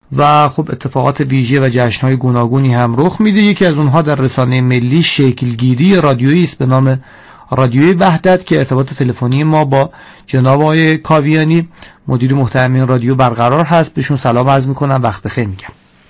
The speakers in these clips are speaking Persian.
و خب اتفاقات ویژه و جشن‌های گوناگونی هم رخ میده. یکی از اونها در رسانه ملی شکلگیری رادیویی است به نام رادیوی وحدت که ارتباط تلفنی ما با جناب آقای کاویانی مدیر محترم این رادیو برقرار هست. بهشون سلام عرض میکنم، وقت بخیر میگم.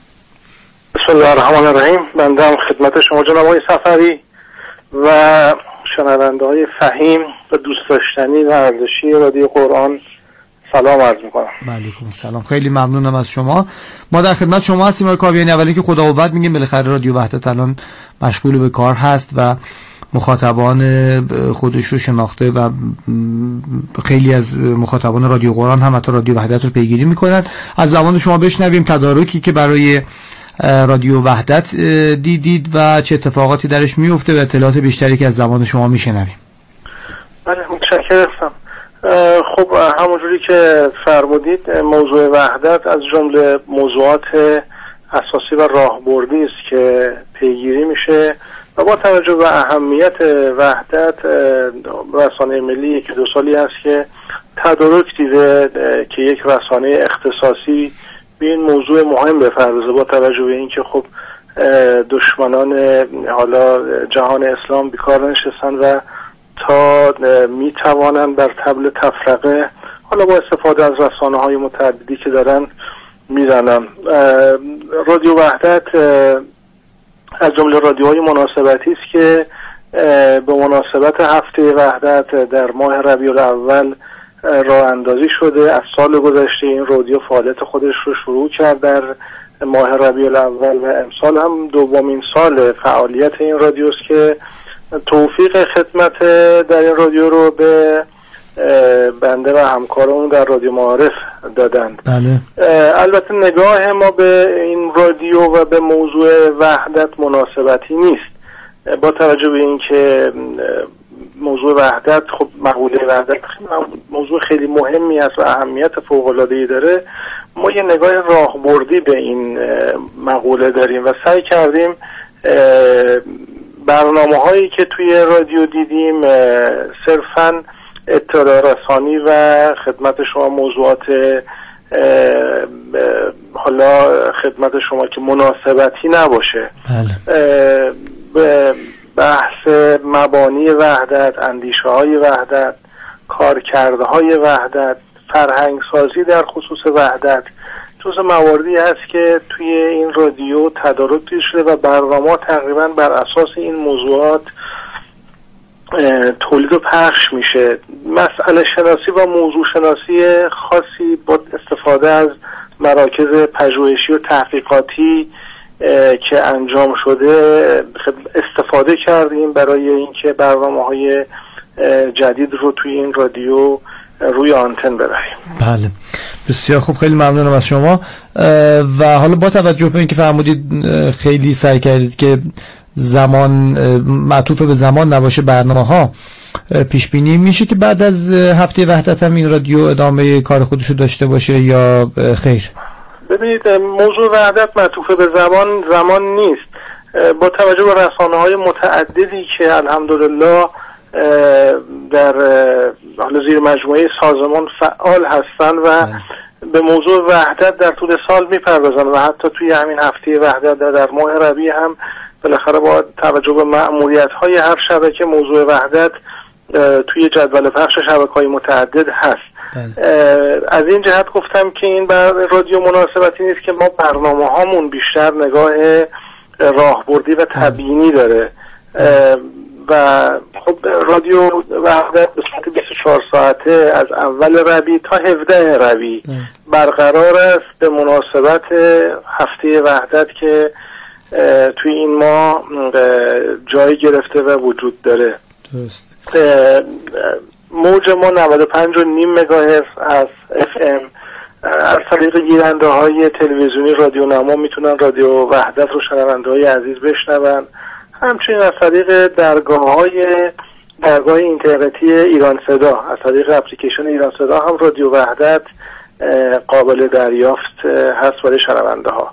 بسم الله الرحمن الرحیم. بنده هم خدمت شما جناب آقای صفوی و شنونده های فهیم و دوست داشتنی و ارزشی رادیو قرآن سلام عرض میکنم. علیکم السلام، خیلی ممنونم از شما. ما در خدمت شما هستیم آقای کاویانی. اولی که خدا قوت میگیم، بالاخره رادیو وحدت الان مشغول به کار هست و مخاطبان خودش رو شناخته و خیلی از مخاطبان رادیو قرآن هم حتی رادیو وحدت رو پیگیری میکنن. از زبان شما بشنویم تدارکی که برای رادیو وحدت دیدید و چه اتفاقاتی درش میفته و اطلاعات بیشتری که از زبان شما میشنویم. بله متشکرم. خب همونجوری که فرمودید موضوع وحدت از جمله موضوعات اساسی و راهبردی است که پیگیری میشه و با توجه به اهمیت وحدت رسانه ملی یکی دو سالی است که تدارک دیده که یک رسانه اختصاصی به این موضوع مهم بپردازه، با توجه به اینکه خب دشمنان حالا جهان اسلام بیکار نشستن و تا میتوانند بر طبل تفرقه حالا با استفاده از رسانه‌های متعددی که دارن میزنن. رادیو وحدت از جمله رادیوهای مناسبتی است که به مناسبت هفته وحدت در ماه ربیع الاول راه اندازی شده. از سال گذشته این رادیو فعالیت خودش رو شروع کرد در ماه ربیع الاول و امسال هم دومین سال فعالیت این رادیو است که توفیق خدمت در این رادیو رو به بنده و همکارمون در رادیو معارف دادند. بله. البته نگاه ما به این رادیو و به موضوع وحدت مناسبتی نیست، با توجه به اینکه موضوع وحدت خب مقوله وحدت موضوع خیلی مهمی است و اهمیت فوق‌العاده‌ای داره. ما یه نگاه راهبردی به این مقوله داریم و سعی کردیم برنامه‌هایی که توی رادیو دیدیم صرفاً اطلاع رسانی و خدمت شما موضوعات حالا خدمت شما که مناسبتی نباشه. به بحث مبانی وحدت، اندیشه های وحدت، کارکردهای وحدت، فرهنگ سازی در خصوص وحدت جزء مواردی هست که توی این رادیو تدارک دیده شده و برنامه تقریبا بر اساس این موضوعات تولید و پخش میشه. مسئله شناسی و موضوع شناسی خاصی با استفاده از مراکز پژوهشی و تحقیقاتی که انجام شده استفاده کردیم برای اینکه برنامه‌های جدید رو توی این رادیو روی آنتن ببریم. بله بسیار خوب، خیلی ممنونم از شما. و حالا با توجه به اینکه فرمودید خیلی سعی کردید که زمان معطوف به زمان نباشه برنامه‌ها، پیش بینی میشه که بعد از هفته وحدت هم این رادیو ادامه کار خودشو داشته باشه یا خیر؟ ببینید موضوع وحدت معطوف به زمان نیست. با توجه به رسانه‌های متعددی که الحمدلله در حال زیر مجموعه سازمان فعال هستن و به موضوع وحدت در طول سال میپردازن و حتی توی همین هفته وحدت در ماه ربیع هم بالاخره با توجه به مأموریت‌های هر شبکه موضوع وحدت توی جدول پخش شبکه‌های متعدد هست. از این جهت گفتم که این رادیو مناسبتی نیست که ما برنامه‌هامون بیشتر نگاه راهبردی و تبیینی داره و خب رادیو وحدت به صورت 24 ساعته از اول ربیع تا 17 ربیع برقرار است به مناسبت هفته وحدت که توی این ماه جای گرفته و وجود داره. درست. موج ما 95.5 مگاهرتز از FM از طریق گیرنده های تلویزیونی رادیو نما میتونن رادیو وحدت رو شنونده های عزیز بشنون. همچنین از طریق درگاه اینترنتی ایران صدا، از طریق اپلیکیشن ایران صدا هم رادیو وحدت قابل دریافت هست برای شنونده ها.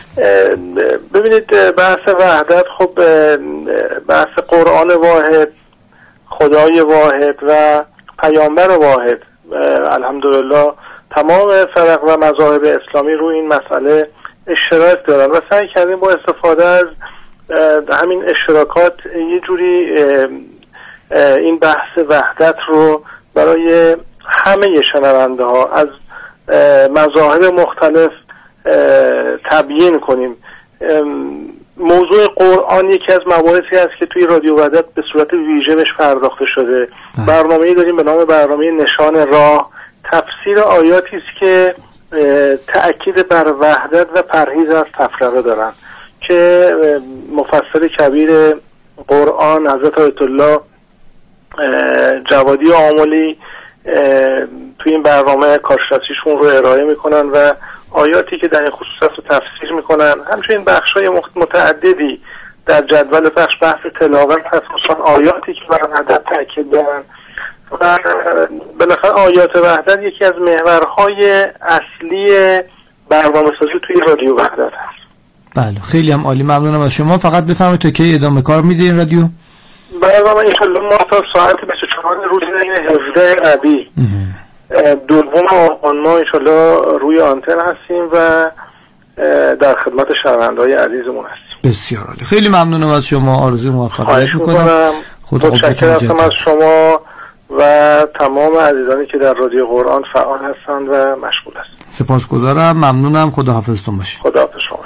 ببینید بحث وحدت خب بحث قرآن واحد، خدای واحد و پیامبر واحد الحمدلله تمام فرق و مذاهب اسلامی روی این مسئله اشتراک دارن و سعی کردیم با استفاده از همین اشتراکات یه جوری این بحث وحدت رو برای همه شنونده ها از مذاهب مختلف تبیین کنیم. موضوع قرآن یکی از مباحثی است که توی رادیو وحدت به صورت ویژه بهش پرداخته شده. برنامه‌ای داریم به نام برنامه نشان راه، تفسیر آیاتی است که تأکید بر وحدت و پرهیز از تفرقه دارن که مفسر کبیر قرآن حضرت آیت الله جوادی آملی توی این برنامه کارشناسیشون رو ارائه میکنن و آیاتی که در این خصوص رو تفسیر میکنن. همچنین بخش‌های متعددی در جدول بخش بحث تلاوت هست، مثلا آیاتی که بر وحدت تاکید دارن و بالاخره آیات وحدت یکی از محورهای اصلی برنامه‌سازی توی رادیو وحدت هست. بله خیلی هم عالی، ممنونم از شما. فقط بفرمایید تا کی ادامه کار میده این رادیو؟ برنامه انشالله ما تا ساعت 24 روز 17 ربیع دوم آبان ما انشالله روی آنتن هستیم و در خدمت شنونده‌های عزیزمون هستیم. بسیار عالی، خیلی ممنونم از شما، آرزوی موفقیت میکنم. متشکرم از شما و تمام عزیزانی که در رادیو قرآن فعال هستند و مشغول هستند. سپاسگزارم، ممنونم، خداحافظتون باشید. خداحافظ شما.